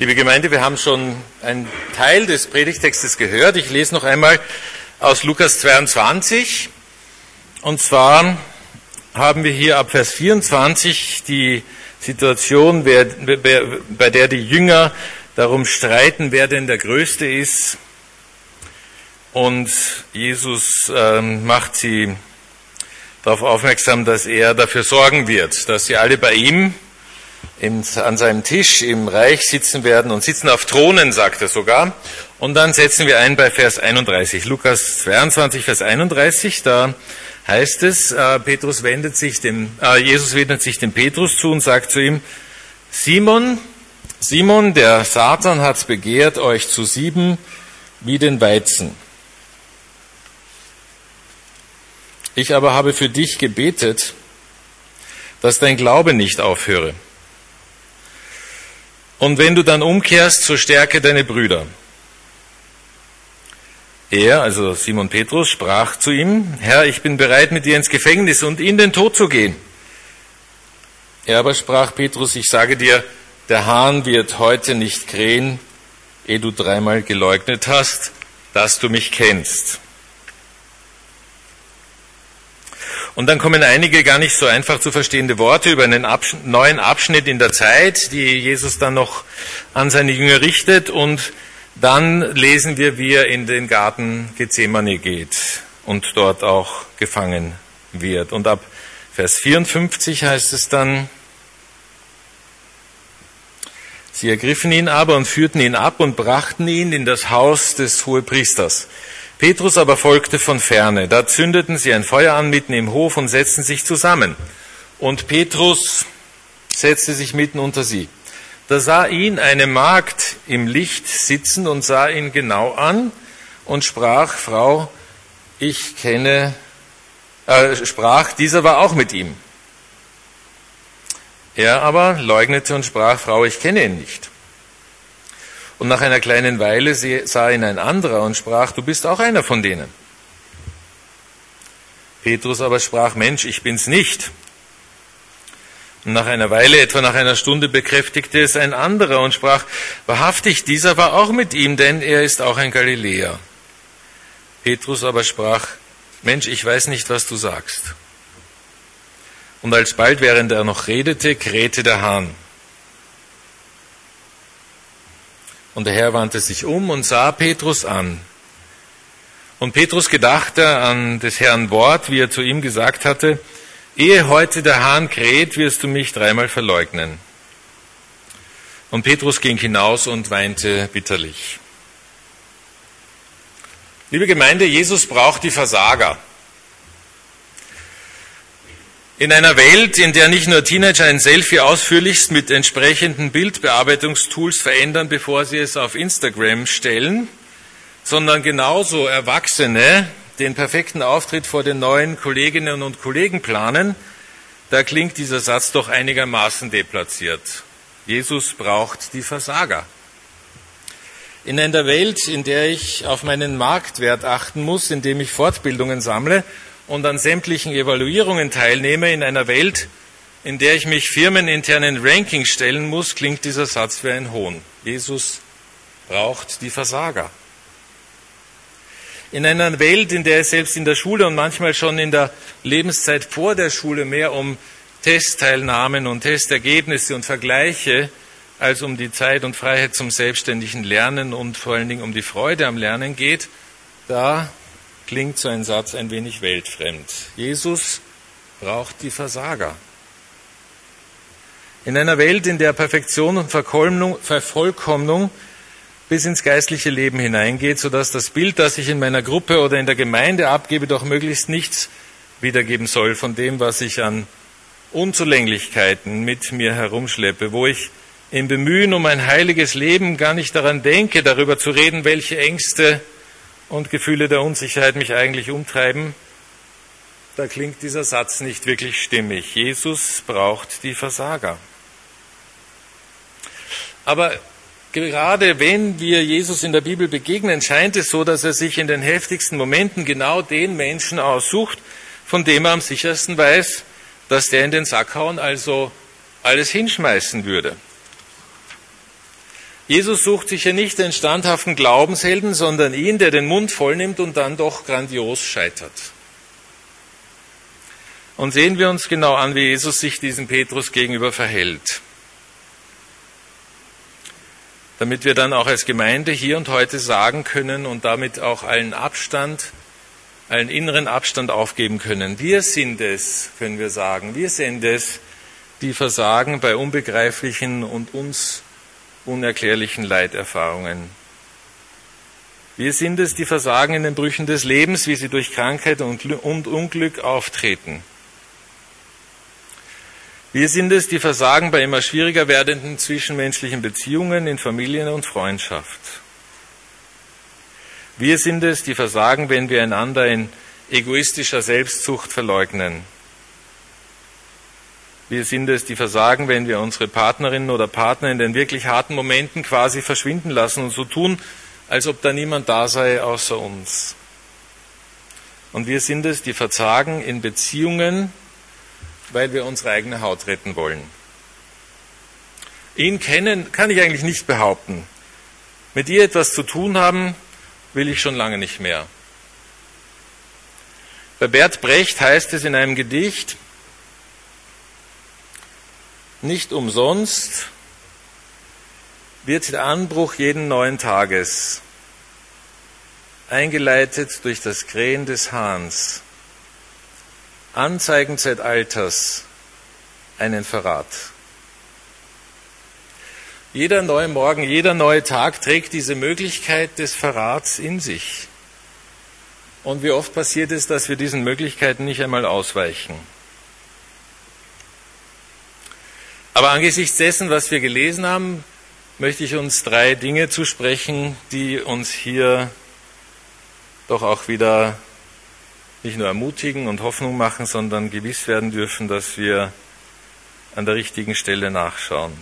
Liebe Gemeinde, wir haben schon einen Teil des Predigtextes gehört. Ich lese noch einmal aus Lukas 22. Und zwar haben wir hier ab Vers 24 die Situation, bei der die Jünger darum streiten, wer denn der Größte ist. Und Jesus macht sie darauf aufmerksam, dass er dafür sorgen wird, dass sie alle bei ihm an seinem Tisch im Reich sitzen werden und sitzen auf Thronen, sagt er sogar. Und dann setzen wir ein bei Vers 31. Lukas 22, Vers 31, da heißt es, Jesus wendet sich dem Petrus zu und sagt zu ihm, Simon, der Satan hat begehrt, euch zu sieben wie den Weizen. Ich aber habe für dich gebetet, dass dein Glaube nicht aufhöre. Und wenn du dann umkehrst, so stärke deine Brüder. Er, also Simon Petrus, sprach zu ihm, Herr, ich bin bereit, mit dir ins Gefängnis und in den Tod zu gehen. Er aber sprach, Petrus, ich sage dir, der Hahn wird heute nicht krähen, ehe du dreimal geleugnet hast, dass du mich kennst. Und dann kommen einige gar nicht so einfach zu verstehende Worte über einen neuen Abschnitt in der Zeit, die Jesus dann noch an seine Jünger richtet. Und dann lesen wir, wie er in den Garten Gethsemane geht und dort auch gefangen wird. Und ab Vers 54 heißt es dann, sie ergriffen ihn aber und führten ihn ab und brachten ihn in das Haus des Hohepriesters. Petrus aber folgte von ferne. Da zündeten sie ein Feuer an mitten im Hof und setzten sich zusammen. Und Petrus setzte sich mitten unter sie. Da sah ihn eine Magd im Licht sitzen und sah ihn genau an und sprach, Frau, dieser war auch mit ihm. Er aber leugnete und sprach, Frau, ich kenne ihn nicht. Und nach einer kleinen Weile sah ihn ein anderer und sprach, du bist auch einer von denen. Petrus aber sprach, Mensch, ich bin's nicht. Und nach einer Weile, etwa nach einer Stunde, bekräftigte es ein anderer und sprach, wahrhaftig, dieser war auch mit ihm, denn er ist auch ein Galiläer. Petrus aber sprach, Mensch, ich weiß nicht, was du sagst. Und alsbald, während er noch redete, krähte der Hahn. Und der Herr wandte sich um und sah Petrus an. Und Petrus gedachte an des Herrn Wort, wie er zu ihm gesagt hatte, ehe heute der Hahn kräht, wirst du mich dreimal verleugnen. Und Petrus ging hinaus und weinte bitterlich. Liebe Gemeinde, Jesus braucht die Versager. In einer Welt, in der nicht nur Teenager ein Selfie ausführlichst mit entsprechenden Bildbearbeitungstools verändern, bevor sie es auf Instagram stellen, sondern genauso Erwachsene den perfekten Auftritt vor den neuen Kolleginnen und Kollegen planen, da klingt dieser Satz doch einigermaßen deplatziert. Jesus braucht die Versager. In einer Welt, in der ich auf meinen Marktwert achten muss, indem ich Fortbildungen sammle, und an sämtlichen Evaluierungen teilnehme, in einer Welt, in der ich mich firmeninternen Rankings stellen muss, klingt dieser Satz wie ein Hohn. Jesus braucht die Versager. In einer Welt, in der es selbst in der Schule und manchmal schon in der Lebenszeit vor der Schule mehr um Testteilnahmen und Testergebnisse und Vergleiche als um die Zeit und Freiheit zum selbstständigen Lernen und vor allen Dingen um die Freude am Lernen geht, da klingt so ein Satz ein wenig weltfremd. Jesus braucht die Versager. In einer Welt, in der Perfektion und Vervollkommnung bis ins geistliche Leben hineingeht, sodass das Bild, das ich in meiner Gruppe oder in der Gemeinde abgebe, doch möglichst nichts wiedergeben soll von dem, was ich an Unzulänglichkeiten mit mir herumschleppe, wo ich im Bemühen um ein heiliges Leben gar nicht daran denke, darüber zu reden, welche Ängste und Gefühle der Unsicherheit mich eigentlich umtreiben, da klingt dieser Satz nicht wirklich stimmig. Jesus braucht die Versager. Aber gerade wenn wir Jesus in der Bibel begegnen, scheint es so, dass er sich in den heftigsten Momenten genau den Menschen aussucht, von dem er am sichersten weiß, dass der in den Sack hauen, also alles hinschmeißen würde. Jesus sucht sich hier nicht den standhaften Glaubenshelden, sondern ihn, der den Mund voll nimmt und dann doch grandios scheitert. Und sehen wir uns genau an, wie Jesus sich diesem Petrus gegenüber verhält. Damit wir dann auch als Gemeinde hier und heute sagen können und damit auch allen inneren Abstand aufgeben können. Wir sind es, können wir sagen, wir sind es, die versagen bei unbegreiflichen und uns unerklärlichen Leiterfahrungen. Wir sind es, die versagen in den Brüchen des Lebens, wie sie durch Krankheit und Unglück auftreten. Wir sind es, die versagen bei immer schwieriger werdenden zwischenmenschlichen Beziehungen in Familien und Freundschaft. Wir sind es, die versagen, wenn wir einander in egoistischer Selbstsucht verleugnen. Wir sind es, die versagen, wenn wir unsere Partnerinnen oder Partner in den wirklich harten Momenten quasi verschwinden lassen und so tun, als ob da niemand da sei außer uns. Und wir sind es, die verzagen in Beziehungen, weil wir unsere eigene Haut retten wollen. Ihn kennen kann ich eigentlich nicht behaupten. Mit ihr etwas zu tun haben, will ich schon lange nicht mehr. Bei Bert Brecht heißt es in einem Gedicht, nicht umsonst wird der Anbruch jeden neuen Tages, eingeleitet durch das Krähen des Hahns, Anzeigen Zeitalters, einen Verrat. Jeder neue Morgen, jeder neue Tag trägt diese Möglichkeit des Verrats in sich. Und wie oft passiert es, dass wir diesen Möglichkeiten nicht einmal ausweichen. Aber angesichts dessen, was wir gelesen haben, möchte ich uns 3 Dinge zusprechen, die uns hier doch auch wieder nicht nur ermutigen und Hoffnung machen, sondern gewiss werden dürfen, dass wir an der richtigen Stelle nachschauen.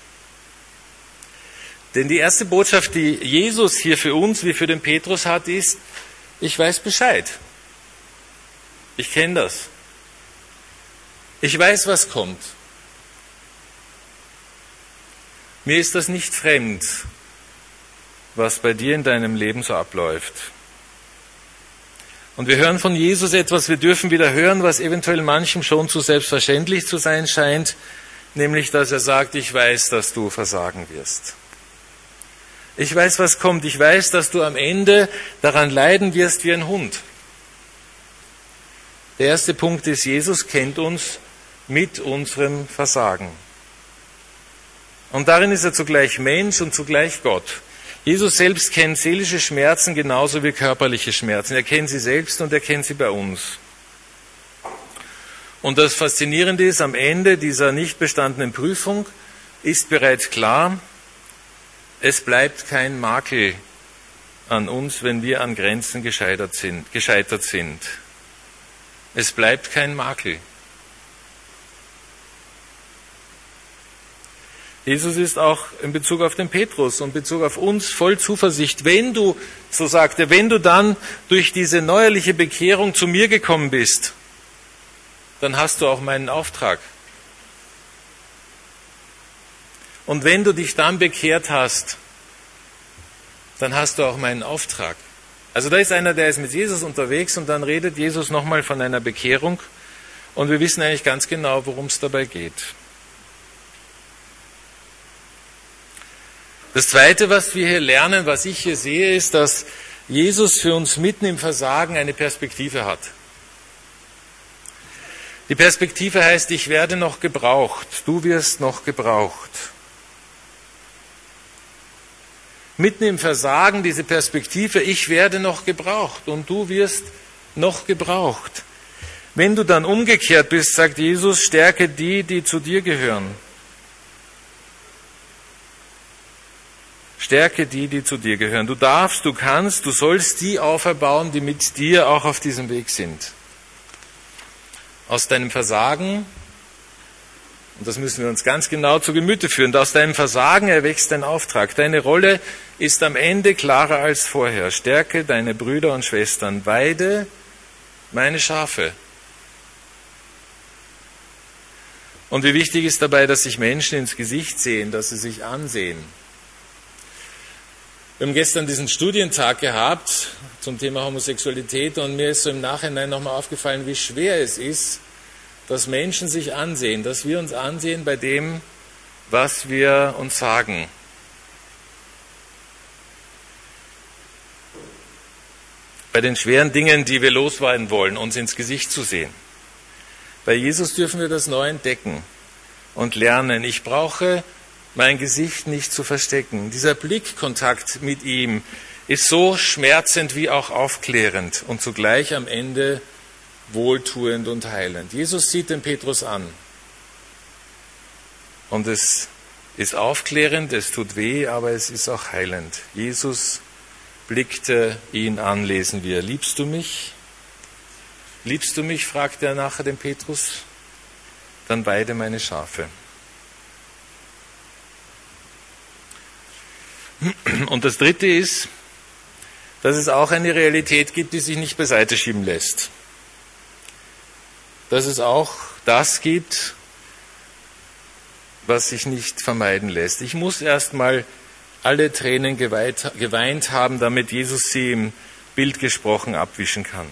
Denn die erste Botschaft, die Jesus hier für uns wie für den Petrus hat, ist, ich weiß Bescheid. Ich kenne das. Ich weiß, was kommt. Mir ist das nicht fremd, was bei dir in deinem Leben so abläuft. Und wir hören von Jesus etwas, wir dürfen wieder hören, was eventuell manchem schon zu selbstverständlich zu sein scheint, nämlich, dass er sagt, ich weiß, dass du versagen wirst. Ich weiß, was kommt. Ich weiß, dass du am Ende daran leiden wirst wie ein Hund. Der erste Punkt ist, Jesus kennt uns mit unserem Versagen. Und darin ist er zugleich Mensch und zugleich Gott. Jesus selbst kennt seelische Schmerzen genauso wie körperliche Schmerzen. Er kennt sie selbst und er kennt sie bei uns. Und das Faszinierende ist, am Ende dieser nicht bestandenen Prüfung ist bereits klar, es bleibt kein Makel an uns, wenn wir an Grenzen gescheitert sind. Es bleibt kein Makel. Jesus ist auch in Bezug auf den Petrus und in Bezug auf uns voll Zuversicht. Wenn du, so sagt er, wenn du dann durch diese neuerliche Bekehrung zu mir gekommen bist, dann hast du auch meinen Auftrag. Und wenn du dich dann bekehrt hast, dann hast du auch meinen Auftrag. Also da ist einer, der ist mit Jesus unterwegs und dann redet Jesus nochmal von einer Bekehrung und wir wissen eigentlich ganz genau, worum es dabei geht. Das Zweite, was wir hier lernen, was ich hier sehe, ist, dass Jesus für uns mitten im Versagen eine Perspektive hat. Die Perspektive heißt, ich werde noch gebraucht, du wirst noch gebraucht. Mitten im Versagen diese Perspektive, ich werde noch gebraucht und du wirst noch gebraucht. Wenn du dann umgekehrt bist, sagt Jesus, stärke die, die zu dir gehören. Stärke die, die zu dir gehören. Du darfst, du kannst, du sollst die auferbauen, die mit dir auch auf diesem Weg sind. Aus deinem Versagen, und das müssen wir uns ganz genau zu Gemüte führen, aus deinem Versagen erwächst dein Auftrag. Deine Rolle ist am Ende klarer als vorher. Stärke deine Brüder und Schwestern, weide meine Schafe. Und wie wichtig ist dabei, dass sich Menschen ins Gesicht sehen, dass sie sich ansehen. Wir haben gestern diesen Studientag gehabt zum Thema Homosexualität und mir ist so im Nachhinein nochmal aufgefallen, wie schwer es ist, dass Menschen sich ansehen, dass wir uns ansehen bei dem, was wir uns sagen. Bei den schweren Dingen, die wir loswerden wollen, uns ins Gesicht zu sehen. Bei Jesus dürfen wir das neu entdecken und lernen. Ich brauche mein Gesicht nicht zu verstecken. Dieser Blickkontakt mit ihm ist so schmerzend wie auch aufklärend und zugleich am Ende wohltuend und heilend. Jesus sieht den Petrus an und es ist aufklärend, es tut weh, aber es ist auch heilend. Jesus blickte ihn an, lesen wir. Liebst du mich? Liebst du mich? Fragte er nachher den Petrus. Dann weide meine Schafe. Und das Dritte ist, dass es auch eine Realität gibt, die sich nicht beiseite schieben lässt. Dass es auch das gibt, was sich nicht vermeiden lässt. Ich muss erstmal alle Tränen geweint haben, damit Jesus sie im Bild gesprochen abwischen kann.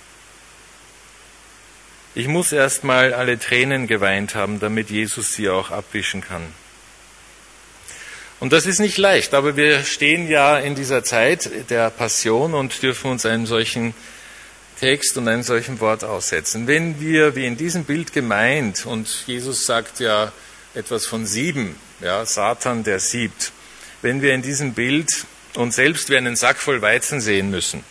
Ich muss erstmal alle Tränen geweint haben, damit Jesus sie auch abwischen kann. Und das ist nicht leicht, aber wir stehen ja in dieser Zeit der Passion und dürfen uns einem solchen Text und einem solchen Wort aussetzen. Wenn wir, wie in diesem Bild gemeint, und Jesus sagt ja etwas von Sieben, ja, Satan, der siebt, wenn wir in diesem Bild uns selbst wie einen Sack voll Weizen sehen müssen,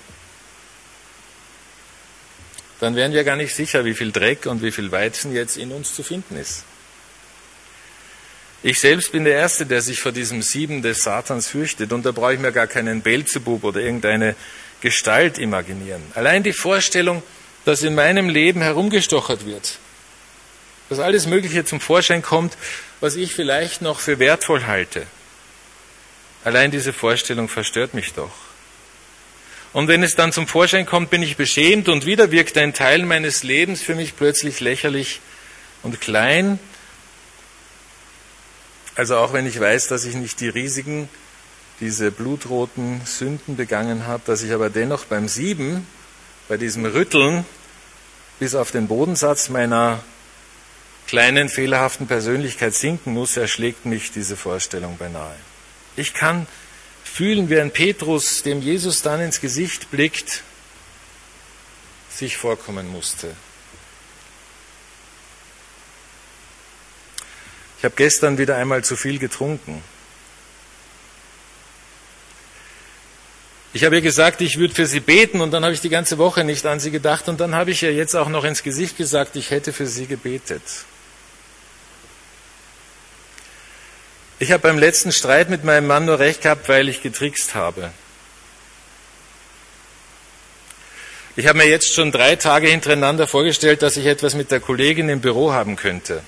dann wären wir gar nicht sicher, wie viel Dreck und wie viel Weizen jetzt in uns zu finden ist. Ich selbst bin der Erste, der sich vor diesem Sieben des Satans fürchtet. Und da brauche ich mir gar keinen Beelzebub oder irgendeine Gestalt imaginieren. Allein die Vorstellung, dass in meinem Leben herumgestochert wird, dass alles Mögliche zum Vorschein kommt, was ich vielleicht noch für wertvoll halte. Allein diese Vorstellung verstört mich doch. Und wenn es dann zum Vorschein kommt, bin ich beschämt und wieder wirkt ein Teil meines Lebens für mich plötzlich lächerlich und klein. Also auch wenn ich weiß, dass ich nicht die riesigen, diese blutroten Sünden begangen habe, dass ich aber dennoch beim Sieben, bei diesem Rütteln, bis auf den Bodensatz meiner kleinen, fehlerhaften Persönlichkeit sinken muss, erschlägt mich diese Vorstellung beinahe. Ich kann fühlen, wie ein Petrus, dem Jesus dann ins Gesicht blickt, sich vorkommen musste. Ich habe gestern wieder einmal zu viel getrunken. Ich habe ihr gesagt, ich würde für sie beten und dann habe ich die ganze Woche nicht an sie gedacht und dann habe ich ihr jetzt auch noch ins Gesicht gesagt, ich hätte für sie gebetet. Ich habe beim letzten Streit mit meinem Mann nur recht gehabt, weil ich getrickst habe. Ich habe mir jetzt schon 3 Tage hintereinander vorgestellt, dass ich etwas mit der Kollegin im Büro haben könnte.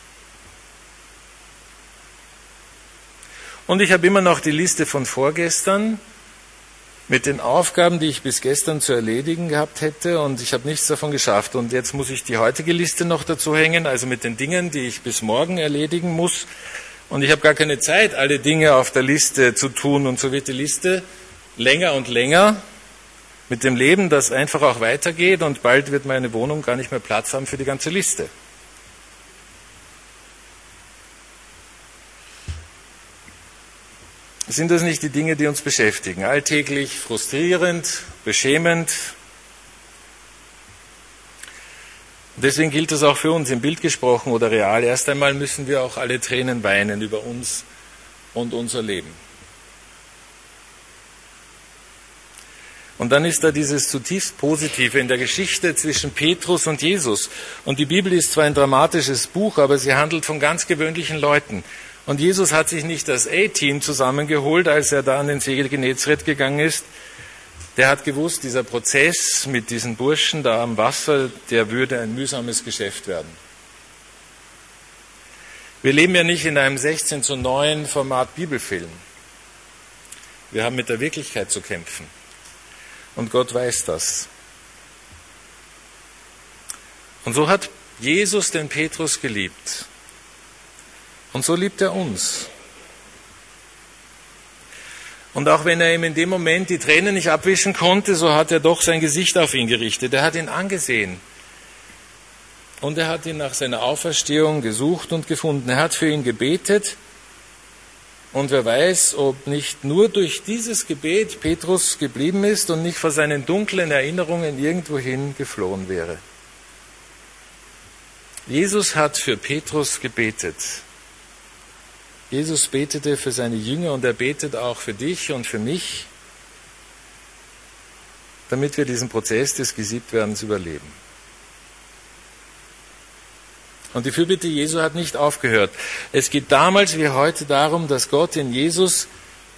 Und ich habe immer noch die Liste von vorgestern mit den Aufgaben, die ich bis gestern zu erledigen gehabt hätte und ich habe nichts davon geschafft. Und jetzt muss ich die heutige Liste noch dazu hängen, also mit den Dingen, die ich bis morgen erledigen muss. Und ich habe gar keine Zeit, alle Dinge auf der Liste zu tun. Und so wird die Liste länger und länger mit dem Leben, das einfach auch weitergeht und bald wird meine Wohnung gar nicht mehr Platz haben für die ganze Liste. Sind das nicht die Dinge, die uns beschäftigen? Alltäglich, frustrierend, beschämend. Deswegen gilt das auch für uns, im Bild gesprochen oder real. Erst einmal müssen wir auch alle Tränen weinen über uns und unser Leben. Und dann ist da dieses zutiefst Positive in der Geschichte zwischen Petrus und Jesus. Und die Bibel ist zwar ein dramatisches Buch, aber sie handelt von ganz gewöhnlichen Leuten. Und Jesus hat sich nicht das A-Team zusammengeholt, als er da an den See Genezareth gegangen ist. Der hat gewusst, dieser Prozess mit diesen Burschen da am Wasser, der würde ein mühsames Geschäft werden. Wir leben ja nicht in einem 16:9 Format Bibelfilm. Wir haben mit der Wirklichkeit zu kämpfen. Und Gott weiß das. Und so hat Jesus den Petrus geliebt. Und so liebt er uns. Und auch wenn er ihm in dem Moment die Tränen nicht abwischen konnte, so hat er doch sein Gesicht auf ihn gerichtet. Er hat ihn angesehen. Und er hat ihn nach seiner Auferstehung gesucht und gefunden. Er hat für ihn gebetet. Und wer weiß, ob nicht nur durch dieses Gebet Petrus geblieben ist und nicht vor seinen dunklen Erinnerungen irgendwohin geflohen wäre. Jesus hat für Petrus gebetet. Jesus betete für seine Jünger und er betet auch für dich und für mich, damit wir diesen Prozess des Gesiebtwerdens überleben. Und die Fürbitte Jesu hat nicht aufgehört. Es geht damals wie heute darum, dass Gott in Jesus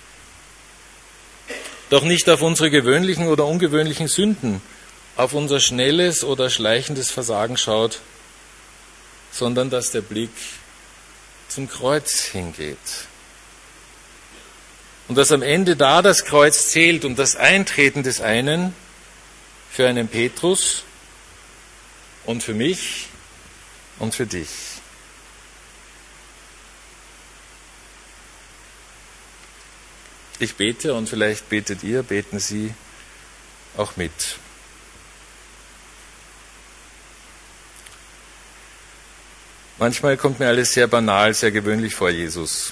doch nicht auf unsere gewöhnlichen oder ungewöhnlichen Sünden, auf unser schnelles oder schleichendes Versagen schaut, sondern dass der Blick zum Kreuz hingeht. Und dass am Ende da das Kreuz zählt und das Eintreten des einen für einen Petrus und für mich und für dich. Ich bete und vielleicht betet ihr, beten Sie auch mit. Manchmal kommt mir alles sehr banal, sehr gewöhnlich vor, Jesus.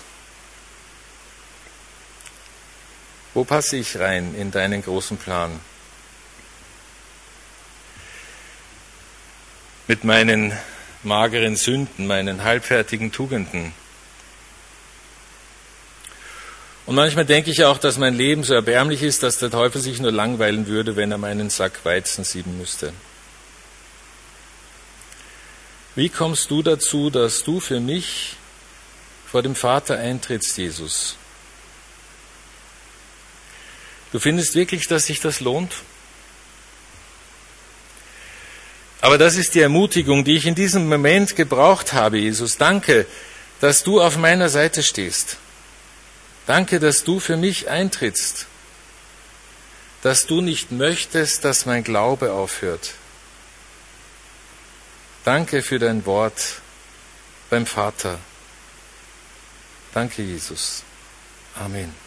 Wo passe ich rein in deinen großen Plan? Mit meinen mageren Sünden, meinen halbfertigen Tugenden. Und manchmal denke ich auch, dass mein Leben so erbärmlich ist, dass der Teufel sich nur langweilen würde, wenn er meinen Sack Weizen sieben müsste. Wie kommst du dazu, dass du für mich vor dem Vater eintrittst, Jesus? Du findest wirklich, dass sich das lohnt? Aber das ist die Ermutigung, die ich in diesem Moment gebraucht habe, Jesus. Danke, dass du auf meiner Seite stehst. Danke, dass du für mich eintrittst. Dass du nicht möchtest, dass mein Glaube aufhört. Danke für dein Wort beim Vater. Danke, Jesus. Amen.